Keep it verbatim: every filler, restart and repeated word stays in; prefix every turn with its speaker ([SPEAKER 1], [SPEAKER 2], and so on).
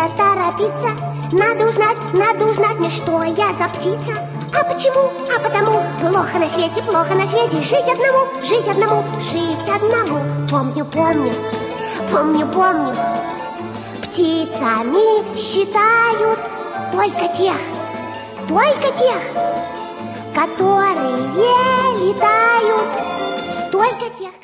[SPEAKER 1] торопиться. Надо узнать, надо узнать мне, что я за птица. А почему? А потому плохо на свете, плохо на свете. Жить одному, жить одному, жить одному. Помню, помню, помню, помню. Птицами считают только тех, только тех, которые летают, только тех.